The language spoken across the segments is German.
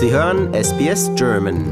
Sie hören SBS German.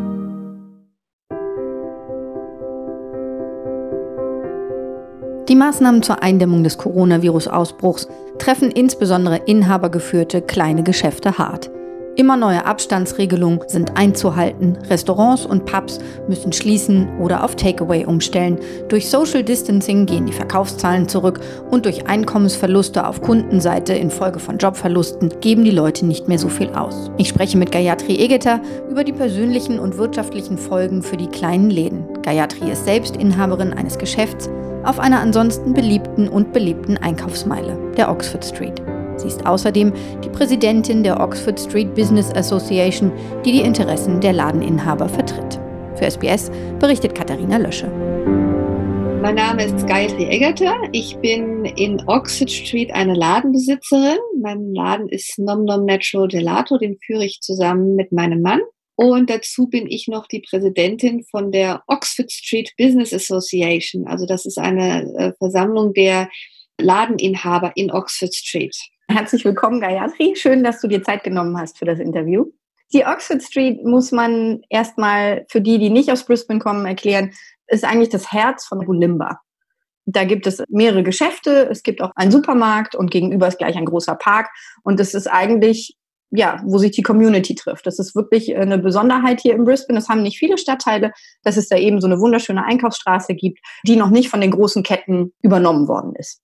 Die Maßnahmen zur Eindämmung des Coronavirus-Ausbruchs treffen insbesondere inhabergeführte kleine Geschäfte hart. Immer neue Abstandsregelungen sind einzuhalten, Restaurants und Pubs müssen schließen oder auf Takeaway umstellen. Durch Social Distancing gehen die Verkaufszahlen zurück und durch Einkommensverluste auf Kundenseite infolge von Jobverlusten geben die Leute nicht mehr so viel aus. Ich spreche mit Gayatri Egeter über die persönlichen und wirtschaftlichen Folgen für die kleinen Läden. Gayatri ist selbst Inhaberin eines Geschäfts auf einer ansonsten beliebten und belebten Einkaufsmeile, der Oxford Street. Sie ist außerdem die Präsidentin der Oxford Street Business Association, die die Interessen der Ladeninhaber vertritt. Für SBS berichtet Katharina Lösche. Mein Name ist Gayatri Egeter. Ich bin in Oxford Street eine Ladenbesitzerin. Mein Laden ist Nom Nom Natural Gelato, den führe ich zusammen mit meinem Mann. Und dazu bin ich noch die Präsidentin von der Oxford Street Business Association. Also das ist eine Versammlung der Ladeninhaber in Oxford Street. Herzlich willkommen, Gayatri. Schön, dass du dir Zeit genommen hast für das Interview. Die Oxford Street muss man erstmal für die nicht aus Brisbane kommen, erklären, ist eigentlich das Herz von Bulimba. Da gibt es mehrere Geschäfte, es gibt auch einen Supermarkt und gegenüber ist gleich ein großer Park. Und es ist eigentlich, wo sich die Community trifft. Das ist wirklich eine Besonderheit hier in Brisbane. Das haben nicht viele Stadtteile, dass es da eben so eine wunderschöne Einkaufsstraße gibt, die noch nicht von den großen Ketten übernommen worden ist.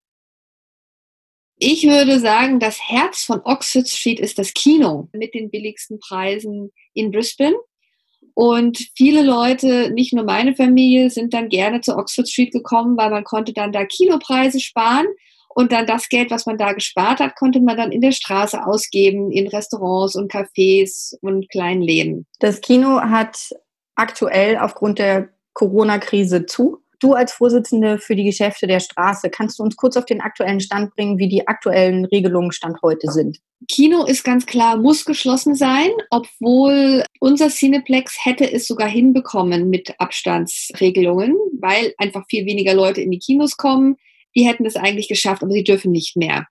Ich würde sagen, das Herz von Oxford Street ist das Kino mit den billigsten Preisen in Brisbane. Und viele Leute, nicht nur meine Familie, sind dann gerne zu Oxford Street gekommen, weil man konnte dann da Kinopreise sparen. Und dann das Geld, was man da gespart hat, konnte man dann in der Straße ausgeben, in Restaurants und Cafés und kleinen Läden. Das Kino hat aktuell aufgrund der Corona-Krise zu. Du als Vorsitzende für die Geschäfte der Straße, kannst du uns kurz auf den aktuellen Stand bringen, wie die aktuellen Regelungen Stand heute sind? Kino ist ganz klar, muss geschlossen sein, obwohl unser Cineplex hätte es sogar hinbekommen mit Abstandsregelungen, weil einfach viel weniger Leute in die Kinos kommen. Die hätten es eigentlich geschafft, aber sie dürfen nicht mehr.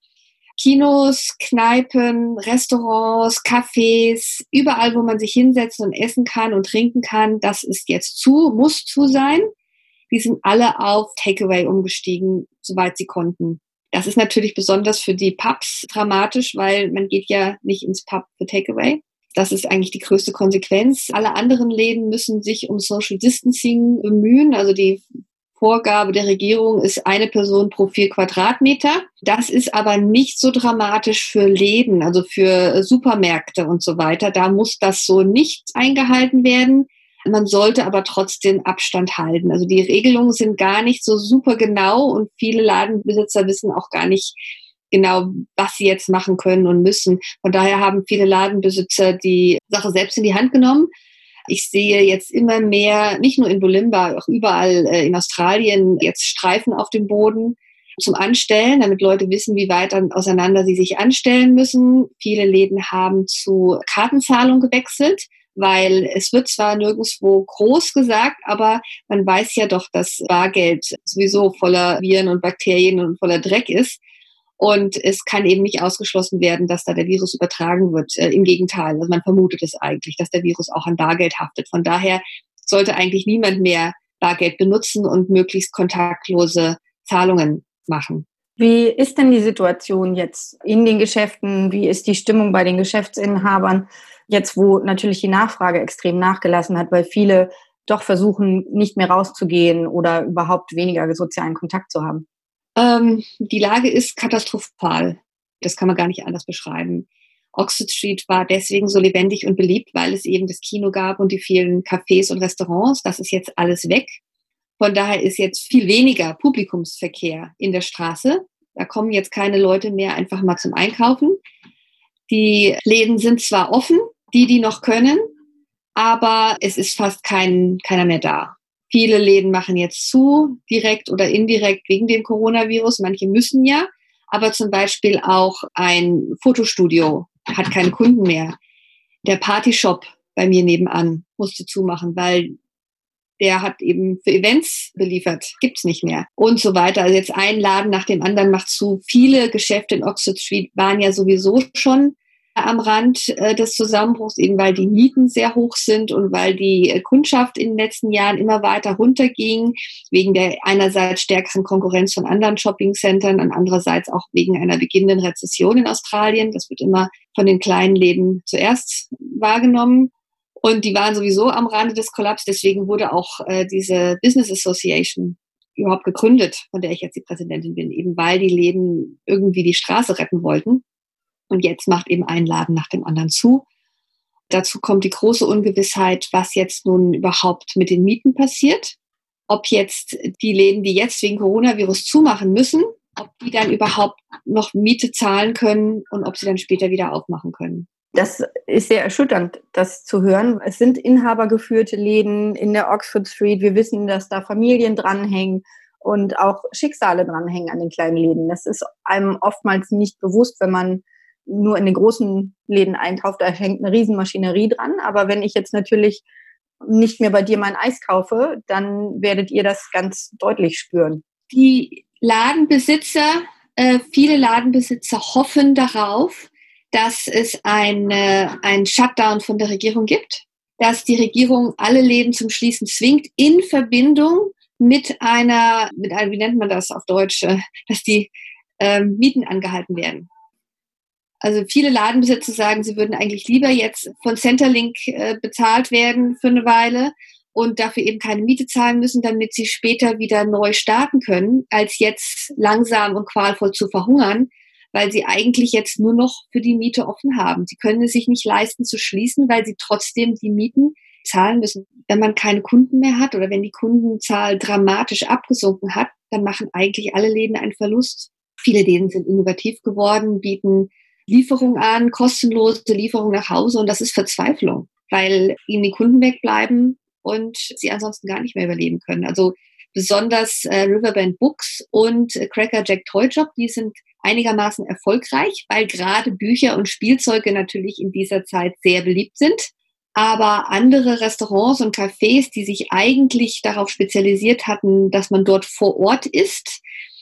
Kinos, Kneipen, Restaurants, Cafés, überall, wo man sich hinsetzen und essen kann und trinken kann, das ist jetzt zu, muss zu sein. Die sind alle auf Takeaway umgestiegen, soweit sie konnten. Das ist natürlich besonders für die Pubs dramatisch, weil man geht ja nicht ins Pub für Takeaway. Das ist eigentlich die größte Konsequenz. Alle anderen Läden müssen sich um Social Distancing bemühen. Also die Vorgabe der Regierung ist 1 Person pro 4 Quadratmeter. Das ist aber nicht so dramatisch für Läden, also für Supermärkte und so weiter. Da muss das so nicht eingehalten werden. Man sollte aber trotzdem Abstand halten. Also die Regelungen sind gar nicht so super genau und viele Ladenbesitzer wissen auch gar nicht genau, was sie jetzt machen können und müssen. Von daher haben viele Ladenbesitzer die Sache selbst in die Hand genommen. Ich sehe jetzt immer mehr, nicht nur in Bulimba, auch überall in Australien, jetzt Streifen auf dem Boden zum Anstellen, damit Leute wissen, wie weit auseinander sie sich anstellen müssen. Viele Läden haben zu Kartenzahlung gewechselt, weil es wird zwar nirgendwo groß gesagt, aber man weiß ja doch, dass Bargeld sowieso voller Viren und Bakterien und voller Dreck ist. Und es kann eben nicht ausgeschlossen werden, dass da der Virus übertragen wird. Im Gegenteil, also man vermutet es eigentlich, dass der Virus auch an Bargeld haftet. Von daher sollte eigentlich niemand mehr Bargeld benutzen und möglichst kontaktlose Zahlungen machen. Wie ist denn die Situation jetzt in den Geschäften? Wie ist die Stimmung bei den Geschäftsinhabern? Jetzt, wo natürlich die Nachfrage extrem nachgelassen hat, weil viele doch versuchen, nicht mehr rauszugehen oder überhaupt weniger sozialen Kontakt zu haben. Die Lage ist katastrophal. Das kann man gar nicht anders beschreiben. Oxford Street war deswegen so lebendig und beliebt, weil es eben das Kino gab und die vielen Cafés und Restaurants. Das ist jetzt alles weg. Von daher ist jetzt viel weniger Publikumsverkehr in der Straße. Da kommen jetzt keine Leute mehr einfach mal zum Einkaufen. Die Läden sind zwar offen, die noch können, aber es ist fast keiner mehr da. Viele Läden machen jetzt zu, direkt oder indirekt wegen dem Coronavirus. Manche müssen ja, aber zum Beispiel auch ein Fotostudio hat keine Kunden mehr. Der Partyshop bei mir nebenan musste zumachen, weil der hat eben für Events beliefert, gibt's nicht mehr und so weiter. Also jetzt ein Laden nach dem anderen macht zu. Viele Geschäfte in Oxford Street waren ja sowieso schon am Rand des Zusammenbruchs, eben weil die Mieten sehr hoch sind und weil die Kundschaft in den letzten Jahren immer weiter runterging, wegen der einerseits stärkeren Konkurrenz von anderen Shoppingcentern und andererseits auch wegen einer beginnenden Rezession in Australien. Das wird immer von den kleinen Läden zuerst wahrgenommen. Und die waren sowieso am Rande des Kollaps, deswegen wurde auch diese Business Association überhaupt gegründet, von der ich jetzt die Präsidentin bin, eben weil die Läden irgendwie die Straße retten wollten. Und jetzt macht eben ein Laden nach dem anderen zu. Dazu kommt die große Ungewissheit, was jetzt nun überhaupt mit den Mieten passiert. Ob jetzt die Läden, die jetzt wegen Coronavirus zumachen müssen, ob die dann überhaupt noch Miete zahlen können und ob sie dann später wieder aufmachen können. Das ist sehr erschütternd, das zu hören. Es sind inhabergeführte Läden in der Oxford Street. Wir wissen, dass da Familien dranhängen und auch Schicksale dranhängen an den kleinen Läden. Das ist einem oftmals nicht bewusst, wenn man nur in den großen Läden einkauft. Da hängt eine Riesenmaschinerie dran. Aber wenn ich jetzt natürlich nicht mehr bei dir mein Eis kaufe, dann werdet ihr das ganz deutlich spüren. Die Ladenbesitzer, viele Ladenbesitzer hoffen darauf, dass es ein Shutdown von der Regierung gibt, dass die Regierung alle Läden zum Schließen zwingt, in Verbindung mit einer, wie nennt man das auf Deutsch, dass die Mieten angehalten werden. Also viele Ladenbesitzer sagen, sie würden eigentlich lieber jetzt von Centrelink bezahlt werden für eine Weile und dafür eben keine Miete zahlen müssen, damit sie später wieder neu starten können, als jetzt langsam und qualvoll zu verhungern, weil sie eigentlich jetzt nur noch für die Miete offen haben. Sie können es sich nicht leisten zu schließen, weil sie trotzdem die Mieten zahlen müssen. Wenn man keine Kunden mehr hat oder wenn die Kundenzahl dramatisch abgesunken hat, dann machen eigentlich alle Läden einen Verlust. Viele Läden sind innovativ geworden, bieten Lieferung an, kostenlose Lieferung nach Hause und das ist Verzweiflung, weil ihnen die Kunden wegbleiben und sie ansonsten gar nicht mehr überleben können. Also besonders Riverbend Books und Cracker Jack Toy Shop, die sind einigermaßen erfolgreich, weil gerade Bücher und Spielzeuge natürlich in dieser Zeit sehr beliebt sind. Aber andere Restaurants und Cafés, die sich eigentlich darauf spezialisiert hatten, dass man dort vor Ort isst,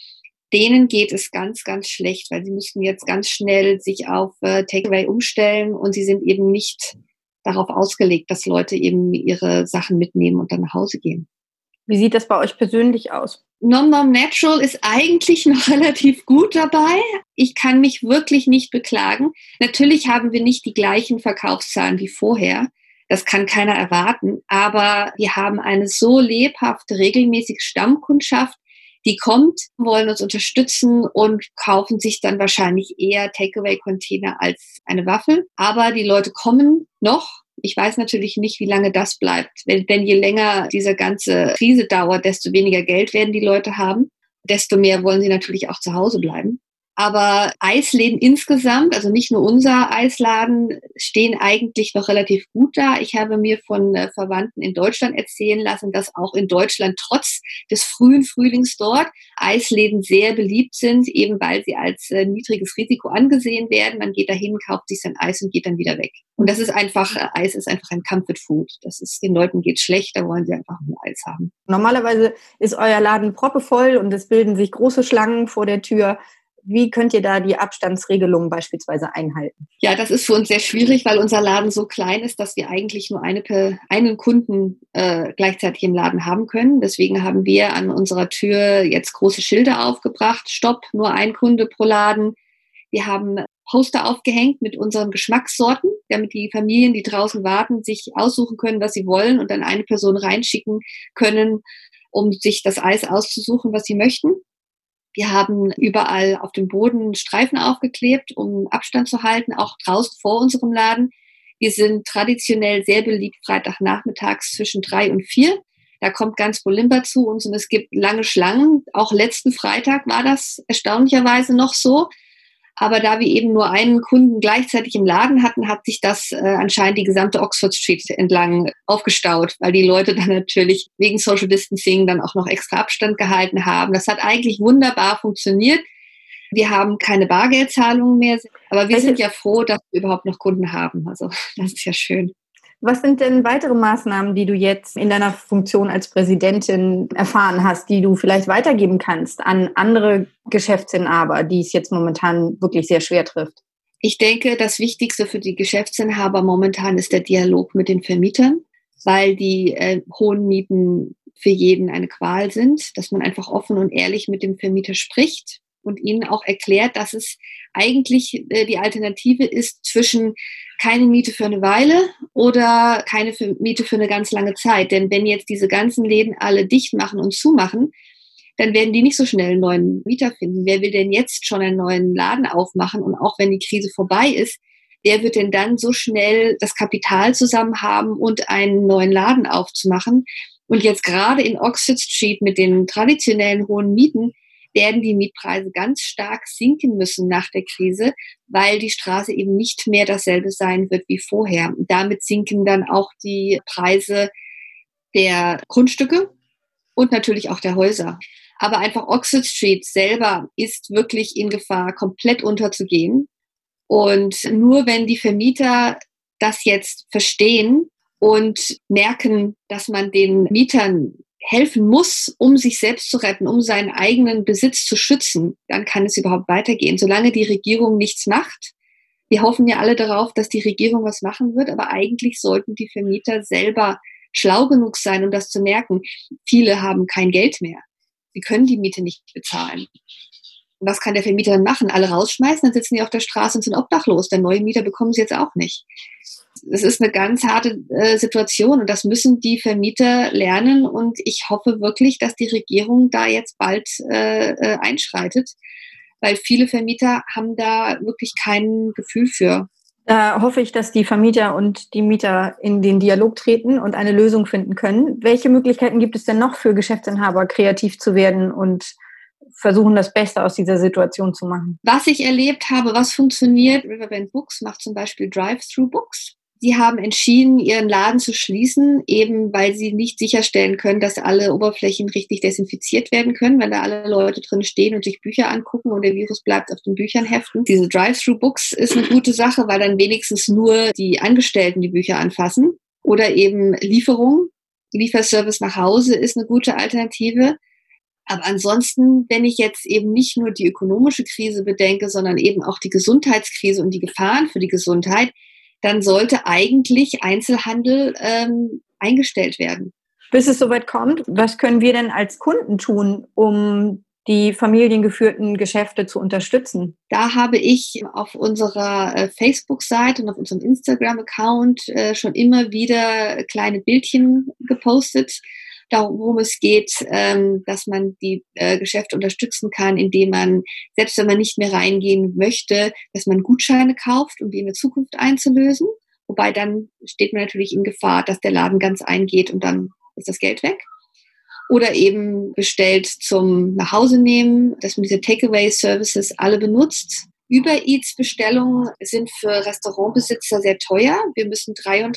denen geht es ganz, ganz schlecht, weil sie mussten jetzt ganz schnell sich auf Takeaway umstellen und sie sind eben nicht darauf ausgelegt, dass Leute eben ihre Sachen mitnehmen und dann nach Hause gehen. Wie sieht das bei euch persönlich aus? Nom Nom Natural ist eigentlich noch relativ gut dabei. Ich kann mich wirklich nicht beklagen. Natürlich haben wir nicht die gleichen Verkaufszahlen wie vorher. Das kann keiner erwarten. Aber wir haben eine so lebhafte, regelmäßige Stammkundschaft, die kommt, wollen uns unterstützen und kaufen sich dann wahrscheinlich eher Takeaway-Container als eine Waffel. Aber die Leute kommen noch. Ich weiß natürlich nicht, wie lange das bleibt. Denn je länger diese ganze Krise dauert, desto weniger Geld werden die Leute haben. Desto mehr wollen sie natürlich auch zu Hause bleiben. Aber Eisläden insgesamt, also nicht nur unser Eisladen, stehen eigentlich noch relativ gut da. Ich habe mir von Verwandten in Deutschland erzählen lassen, dass auch in Deutschland trotz des frühen Frühlings dort Eisläden sehr beliebt sind, eben weil sie als niedriges Risiko angesehen werden. Man geht dahin, kauft sich sein Eis und geht dann wieder weg. Und das ist einfach, Eis ist einfach ein Comfort Food. Das ist, den Leuten geht schlecht, da wollen sie einfach nur Eis haben. Normalerweise ist euer Laden proppevoll und es bilden sich große Schlangen vor der Tür. Wie könnt ihr da die Abstandsregelungen beispielsweise einhalten? Ja, das ist für uns sehr schwierig, weil unser Laden so klein ist, dass wir eigentlich nur einen Kunden gleichzeitig im Laden haben können. Deswegen haben wir an unserer Tür jetzt große Schilder aufgebracht. Stopp, nur ein Kunde pro Laden. Wir haben Poster aufgehängt mit unseren Geschmackssorten, damit die Familien, die draußen warten, sich aussuchen können, was sie wollen und dann eine Person reinschicken können, um sich das Eis auszusuchen, was sie möchten. Wir haben überall auf dem Boden Streifen aufgeklebt, um Abstand zu halten, auch draußen vor unserem Laden. Wir sind traditionell sehr beliebt Freitagnachmittags zwischen 3 und 4. Da kommt ganz Bulimba zu uns und es gibt lange Schlangen. Auch letzten Freitag war das erstaunlicherweise noch so. Aber da wir eben nur einen Kunden gleichzeitig im Laden hatten, hat sich das anscheinend die gesamte Oxford Street entlang aufgestaut, weil die Leute dann natürlich wegen Social Distancing dann auch noch extra Abstand gehalten haben. Das hat eigentlich wunderbar funktioniert. Wir haben keine Bargeldzahlungen mehr, aber wir sind ja froh, dass wir überhaupt noch Kunden haben. Also das ist ja schön. Was sind denn weitere Maßnahmen, die du jetzt in deiner Funktion als Präsidentin erfahren hast, die du vielleicht weitergeben kannst an andere Geschäftsinhaber, die es jetzt momentan wirklich sehr schwer trifft? Ich denke, das Wichtigste für die Geschäftsinhaber momentan ist der Dialog mit den Vermietern, weil die hohen Mieten für jeden eine Qual sind, dass man einfach offen und ehrlich mit dem Vermieter spricht und ihnen auch erklärt, dass es eigentlich die Alternative ist zwischen keine Miete für eine Weile oder keine Miete für eine ganz lange Zeit. Denn wenn jetzt diese ganzen Läden alle dicht machen und zumachen, dann werden die nicht so schnell einen neuen Mieter finden. Wer will denn jetzt schon einen neuen Laden aufmachen? Und auch wenn die Krise vorbei ist, wer wird denn dann so schnell das Kapital zusammen haben und einen neuen Laden aufzumachen? Und jetzt gerade in Oxford Street mit den traditionellen hohen Mieten werden die Mietpreise ganz stark sinken müssen nach der Krise, weil die Straße eben nicht mehr dasselbe sein wird wie vorher. Damit sinken dann auch die Preise der Grundstücke und natürlich auch der Häuser. Aber einfach Oxford Street selber ist wirklich in Gefahr, komplett unterzugehen. Und nur wenn die Vermieter das jetzt verstehen und merken, dass man den Mietern helfen muss, um sich selbst zu retten, um seinen eigenen Besitz zu schützen, dann kann es überhaupt weitergehen. Solange die Regierung nichts macht, wir hoffen ja alle darauf, dass die Regierung was machen wird, aber eigentlich sollten die Vermieter selber schlau genug sein, um das zu merken. Viele haben kein Geld mehr. Sie können die Miete nicht bezahlen. Und was kann der Vermieter dann machen? Alle rausschmeißen, dann sitzen die auf der Straße und sind obdachlos. Der neue Mieter bekommen sie jetzt auch nicht. Es ist eine ganz harte Situation und das müssen die Vermieter lernen und ich hoffe wirklich, dass die Regierung da jetzt bald einschreitet, weil viele Vermieter haben da wirklich kein Gefühl für. Da hoffe ich, dass die Vermieter und die Mieter in den Dialog treten und eine Lösung finden können. Welche Möglichkeiten gibt es denn noch für Geschäftsinhaber, kreativ zu werden und versuchen, das Beste aus dieser Situation zu machen? Was ich erlebt habe, was funktioniert, Riverbend Books macht zum Beispiel Drive-Thru-Books. Sie haben entschieden, ihren Laden zu schließen, eben weil sie nicht sicherstellen können, dass alle Oberflächen richtig desinfiziert werden können, wenn da alle Leute drin stehen und sich Bücher angucken und der Virus bleibt auf den Büchern heften. Diese Drive-Thru-Books ist eine gute Sache, weil dann wenigstens nur die Angestellten die Bücher anfassen. Oder eben Lieferservice nach Hause ist eine gute Alternative. Aber ansonsten, wenn ich jetzt eben nicht nur die ökonomische Krise bedenke, sondern eben auch die Gesundheitskrise und die Gefahren für die Gesundheit, dann sollte eigentlich Einzelhandel eingestellt werden. Bis es soweit kommt, was können wir denn als Kunden tun, um die familiengeführten Geschäfte zu unterstützen? Da habe ich auf unserer Facebook-Seite und auf unserem Instagram-Account schon immer wieder kleine Bildchen gepostet, worum es geht, dass man die Geschäfte unterstützen kann, indem man, selbst wenn man nicht mehr reingehen möchte, dass man Gutscheine kauft, um die in der Zukunft einzulösen. Wobei dann steht man natürlich in Gefahr, dass der Laden ganz eingeht und dann ist das Geld weg. Oder eben bestellt zum Nachhause-nehmen, dass man diese Takeaway-Services alle benutzt. Uber Eats-Bestellungen sind für Restaurantbesitzer sehr teuer. Wir müssen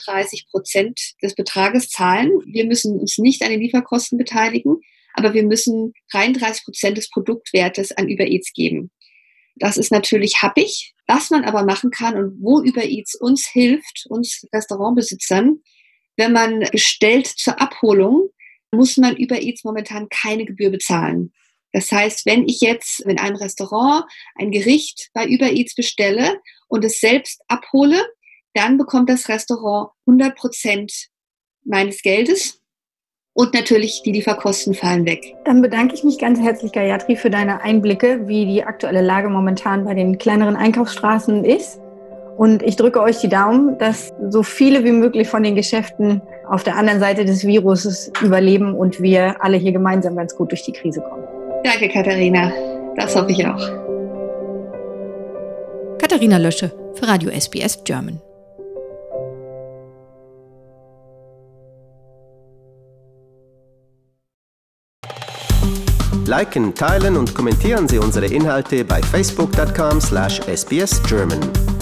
33% des Betrages zahlen. Wir müssen uns nicht an den Lieferkosten beteiligen, aber wir müssen 33% des Produktwertes an Uber Eats geben. Das ist natürlich happig. Was man aber machen kann und wo Uber Eats uns hilft, uns Restaurantbesitzern, wenn man bestellt zur Abholung, muss man Uber Eats momentan keine Gebühr bezahlen. Das heißt, wenn ich jetzt in einem Restaurant ein Gericht bei Uber Eats bestelle und es selbst abhole, dann bekommt das Restaurant 100% meines Geldes und natürlich die Lieferkosten fallen weg. Dann bedanke ich mich ganz herzlich, Gayatri, für deine Einblicke, wie die aktuelle Lage momentan bei den kleineren Einkaufsstraßen ist. Und ich drücke euch die Daumen, dass so viele wie möglich von den Geschäften auf der anderen Seite des Viruses überleben und wir alle hier gemeinsam ganz gut durch die Krise kommen. Danke, Katharina. Das hoffe ich auch. Katharina Lösche für Radio SBS German. Liken, teilen und kommentieren Sie unsere Inhalte bei facebook.com/sbsgerman.